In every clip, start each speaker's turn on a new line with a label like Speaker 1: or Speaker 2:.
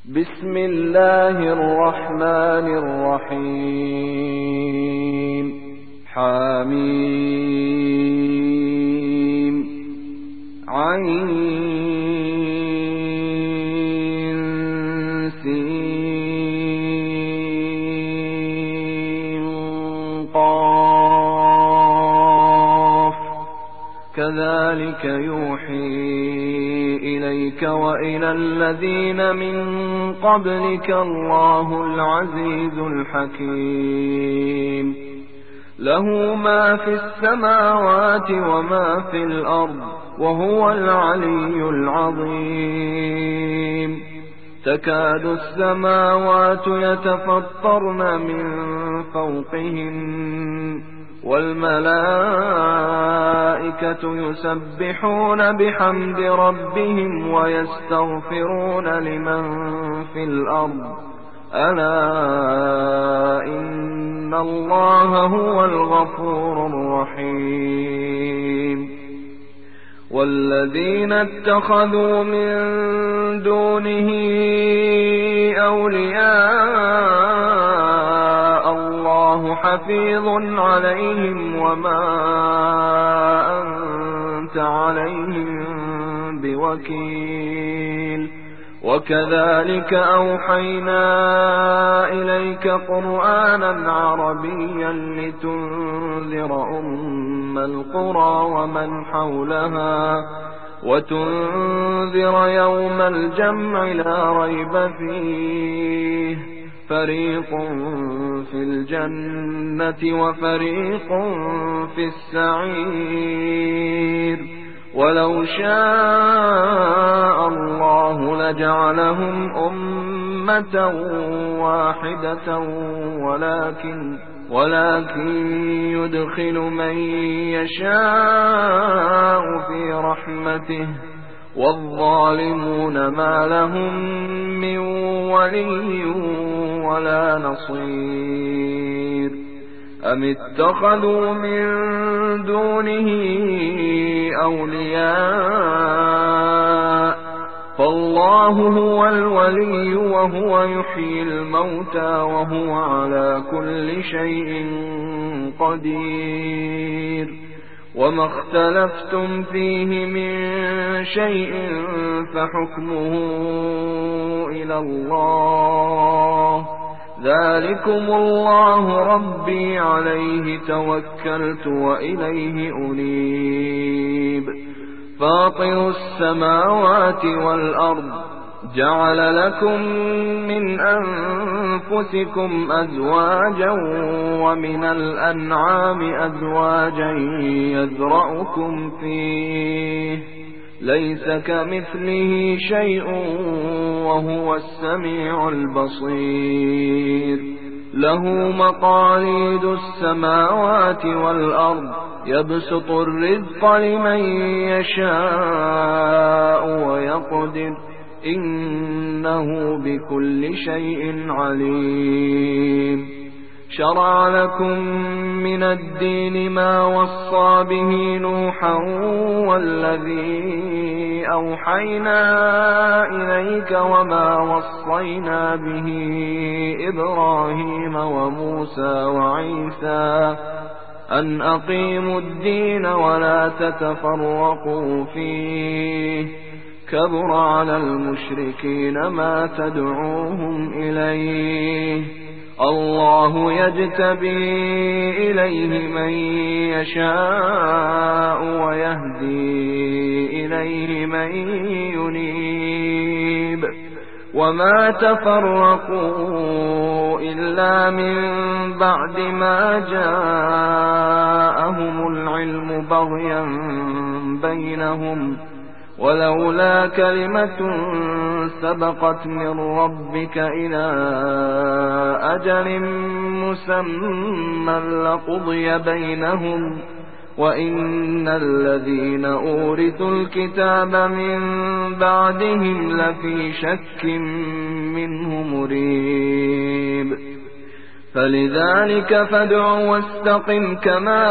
Speaker 1: بسم الله الرحمن الرحيم حميم عين سين قاف كذلك يوحي إليك وإلى الذين من قبلك الله العزيز الحكيم له ما في السماوات وما في الأرض وهو العلي العظيم تكاد السماوات يتفطرن من فوقهن والملائكة يسبحون بحمد ربهم ويستغفرون لمن في الأرض ألا إن الله هو الغفور الرحيم والذين اتخذوا من دونه أولياء الله حفيظ عليهم وما أنت عليهم بوكيل وكذلك أوحينا إليك قرآنا عربيا لتنذر أم القرى ومن حولها وتنذر يوم الجمع لا ريب فيه فريق في الجنة وفريق في السعير ولو شاء الله لجعلهم أمة واحدة ولكن يدخل من يشاء في رحمته والظالمون ما لهم من ولي ولا نصير أم اتخذوا من دونه أولياء فالله هو الولي وهو يحيي الموتى وهو على كل شيء قدير وما اختلفتم فيه من شيء فحكمه إلى الله ذلكم الله ربي عليه توكلت وإليه أنيب فاطر السماوات والأرض جعل لكم من أنفسكم أزواجا ومن الأنعام أزواجا يذرأكم فيه ليس كمثله شيء وهو السميع البصير له مقاليد السماوات والأرض يبسط الرزق لمن يشاء ويقدر إنه بكل شيء عليم شرع لكم من الدين ما وصى به نوحا والذي أوحينا إليك وما وصينا به إبراهيم وموسى وعيسى أن أقيموا الدين ولا تتفرقوا فيه كبر على المشركين ما تدعوهم إليه الله يجتبي إليه من يشاء ويهدي إليه من ينيب وما تفرقوا إلا من بعد ما جاءهم العلم بغيا بينهم ولولا كلمة سبقت من ربك إلى أجل مسمى لقضي بينهم وإن الذين أورثوا الكتاب من بعدهم لفي شك منه مريب فلذلك فادع واستقم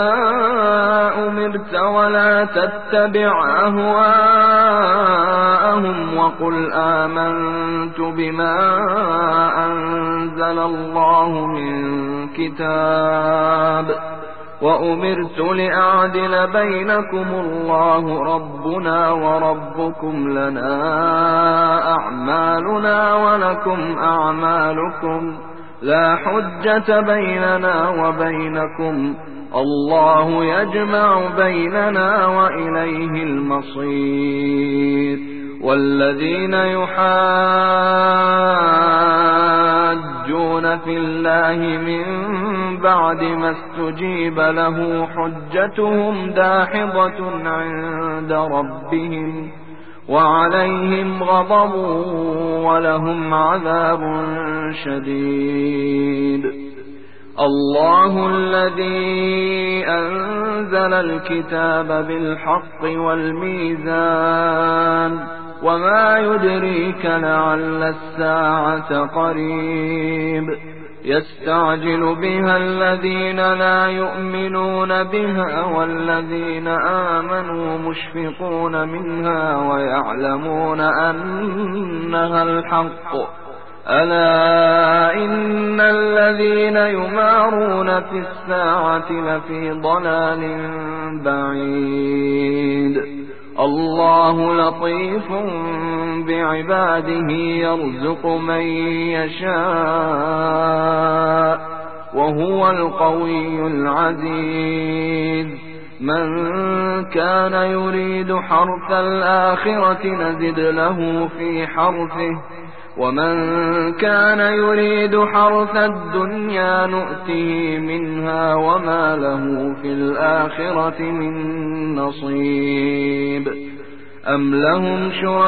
Speaker 1: كما أمرت ولا تتبع أهواءهم جاءهم وقل آمنت بما أنزل الله من كتاب وأمرت لأعدل بينكم الله ربنا وربكم لنا أعمالنا ولكم أعمالكم لا حجة بيننا وبينكم الله يجمع بيننا وإليه المصير. والذين يحاجون في الله من بعد ما استجيب له حجتهم داحضة عند ربهم وعليهم غضب ولهم عذاب شديد. الله الذي أنزل الكتاب بالحق والميزان وما يدريك لعل الساعة قريب يستعجل بها الذين لا يؤمنون بها والذين آمنوا مشفقون منها ويعلمون أنها الحق ألا إن الذين يمارون في الساعة لفي ضلال بعيد. الله لطيف بعباده يرزق من يشاء وهو القوي العزيز. من كان يريد حرث الآخرة نزد له في حرثه ومن كان يريد حرث الدنيا نؤته منها وما له في الآخرة من نصيب. أم لهم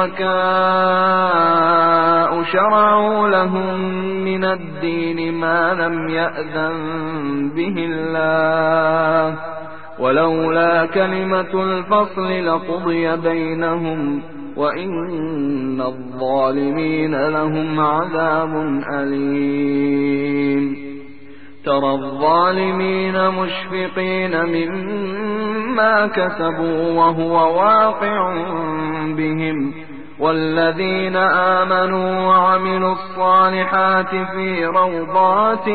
Speaker 1: شركاء شرعوا لهم من الدين ما لم يأذن به الله ولولا كلمة الفصل لقضي بينهم وإن الظالمين لهم عذاب أليم. ترى الظالمين مشفقين مما كسبوا وهو واقع بهم والذين آمنوا وعملوا الصالحات في روضات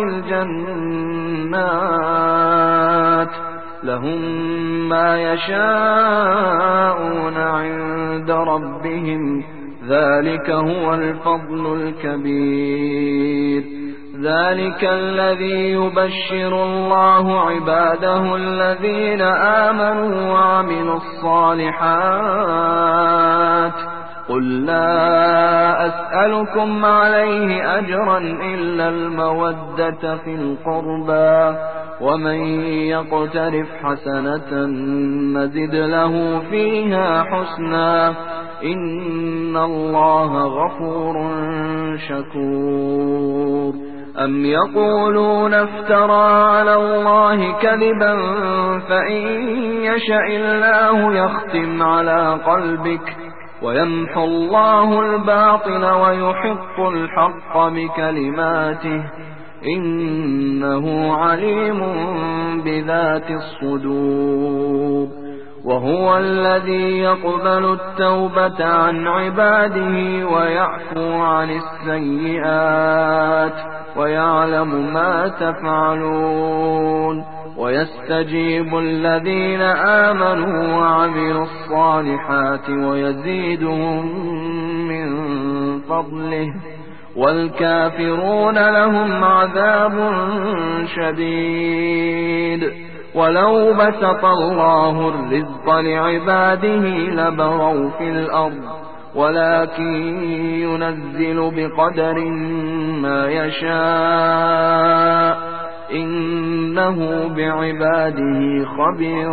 Speaker 1: الجنات لهم ما يشاءون عند ربهم ذلك هو الفضل الكبير. ذلك الذي يبشر الله عباده الذين آمنوا وعملوا الصالحات قل لا أسألكم عليه أجرا إلا المودة في القربى ومن يقترف حسنة نزد له فيها حسنا إن الله غفور شكور. أم يقولون افترى على الله كذبا فإن يشأ الله يختم على قلبك ويمحو الله الباطل ويحق الحق بكلماته إنه عليم بذات الصدور. وهو الذي يقبل التوبة عن عباده ويعفو عن السيئات ويعلم ما تفعلون ويستجيب الذين آمنوا وعملوا الصالحات ويزيدهم من فضله والكافرون لهم عذاب شديد. ولو بسط الله الرزق لعباده لبغوا في الأرض ولكن ينزل بقدر ما يشاء إنه بعباده خبير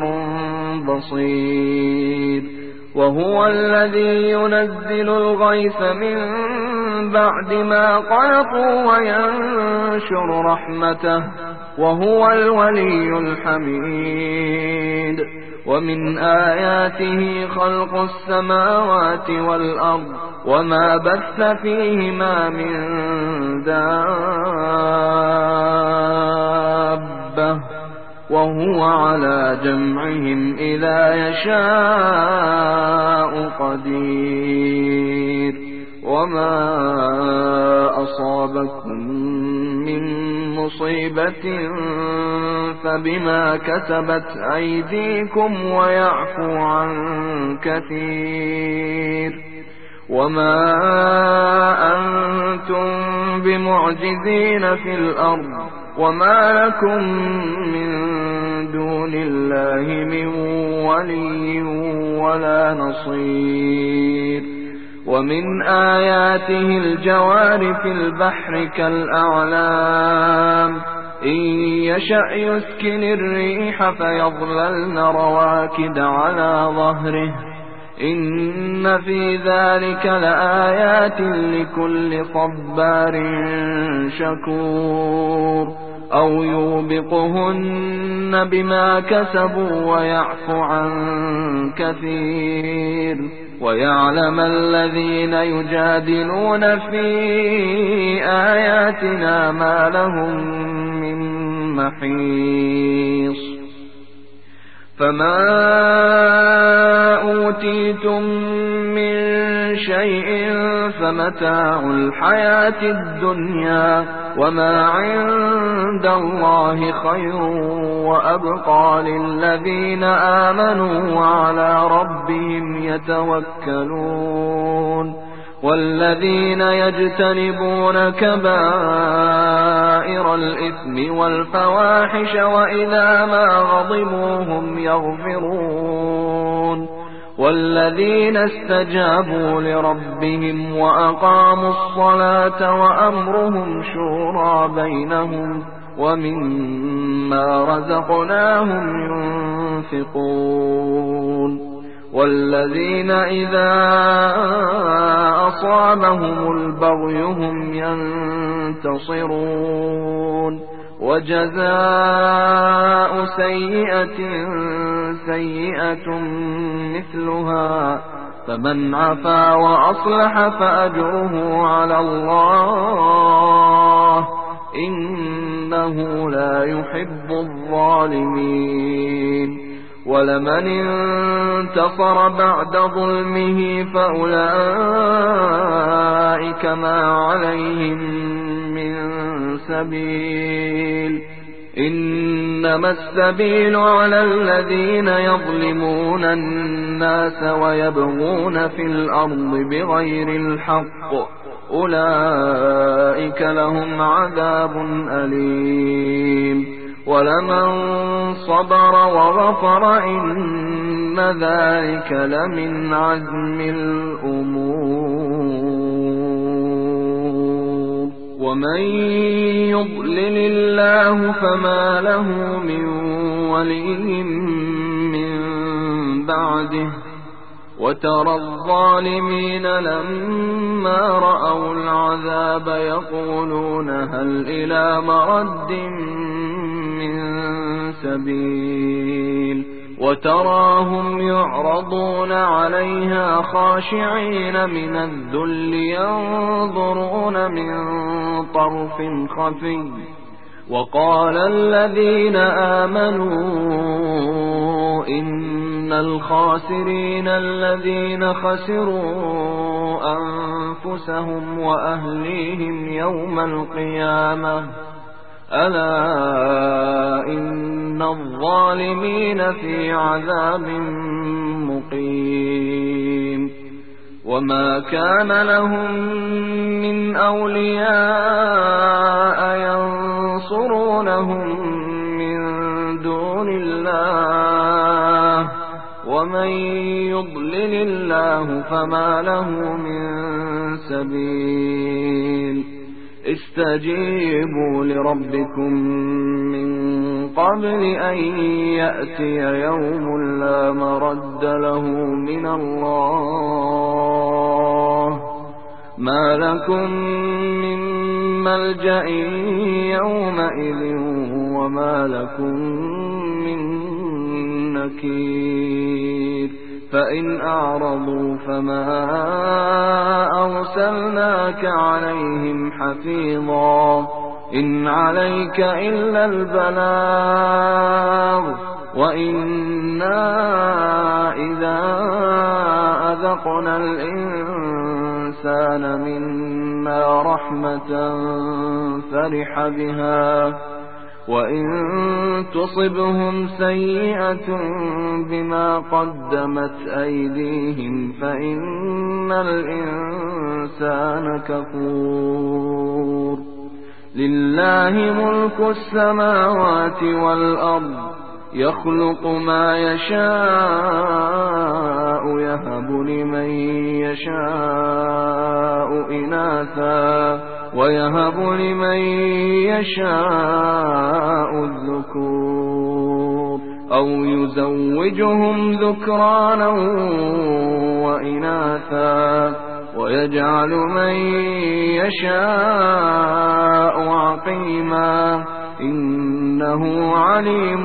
Speaker 1: بصير. وهو الذي ينزل الغيث من بعد ما قنطوا وينشر رحمته وهو الولي الحميد. ومن آياته خلق السماوات والأرض وما بث فيهما من دابة وهو على جمعهم إذا يشاء قدير. وما أصابكم من مصيبة فبما كسبت أيديكم ويعفو عن كثير وما أنتم بمعجزين في الأرض وما لكم من دون الله من ولي ولا نصير ومن آياته الجوار في البحر كالأعلام إن يشأ يسكن الريح فيظللن رواكد على ظهره إن في ذلك لآيات لكل صبار شكور أو يوبقهن بما كسبوا ويعفو عن كثير ويعلم الذين يجادلون في آياتنا ما لهم من محيص فما أوتيتم من شيء فمتاع الحياة الدنيا وما عند الله خير وأبقى للذين آمنوا وعلى ربهم يتوكلون والذين يجتنبون كبائر الإثم والفواحش وإذا ما غضبوا هم يغفرون والذين استجابوا لربهم وأقاموا الصلاة وأمرهم شورى بينهم ومما رزقناهم ينفقون والذين إذا أصابهم البغي هم ينتصرون وجزاء سيئة سيئة مثلها فمن عفا وأصلح فأجره على الله إنه لا يحب الظالمين ولمن انتصر بعد ظلمه فأولئك ما عليهم من سبيل إنما السبيل على الذين يظلمون الناس ويبغون في الأرض بغير الحق أولئك لهم عذاب أليم ولمن صبر وغفر إن ذلك لمن عزم الأمور ومن يضلل الله فما له من ولي من بعده وترى الظالمين لما رأوا العذاب يقولون هل إلى مرد من سبيل وتراهم يعرضون عليها خاشعين من الذل ينظرون من طرف خفي وقال الذين آمنوا إن الخاسرين الذين خسروا أنفسهم وأهليهم يوم القيامة ألا إن الظالمين في عذاب مقيم وما كان لهم من أولياء ينصرونهم من دون الله ومن يضلل الله فما له من سبيل استجيبوا لربكم من قبل أن يأتي يوم لا مرد له من الله ما لكم من ملجأ يومئذ وما لكم من نكير فإن أعرضوا فما أرسلناك عليهم حفيظا إن عليك إلا البلاغ وإنا إذا أذقنا الإنسان الإنسان منا رحمة فرح بها، وإن تصبهم سيئة بما قدمت أيديهم فإن الإنسان كفور. لله ملك السماوات والأرض يخلق ما يشاء يهب لمن يشاء إناثا ويهب لمن يشاء الذكور أو يزوجهم ذكرانا وإناثا ويجعل من يشاء عقيما إنه عليم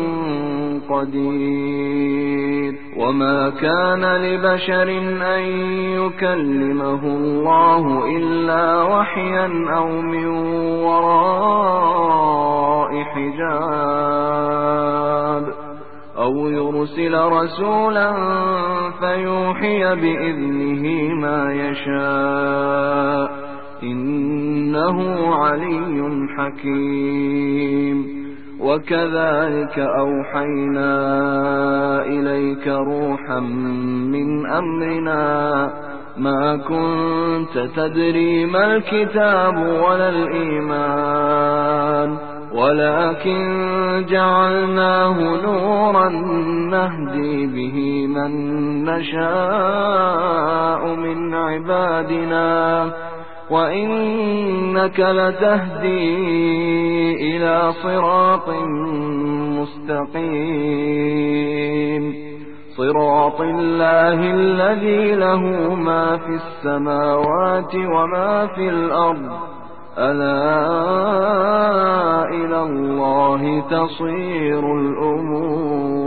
Speaker 1: قدير. وما كان لبشر أن يكلمه الله إلا وحيا أو من وراء حجاب أو يرسل رسولا فيوحي بإذنه ما يشاء إنه علي حكيم. وكذلك أوحينا إليك روحا من أمرنا ما كنت تدري ما الكتاب ولا الإيمان ولكن جعلناه نورا نهدي به من نشاء من عبادنا وإنك لتهدي إلى صراط مستقيم صراط الله الذي له ما في السماوات وما في الأرض ألا إلى الله تصير الأمور.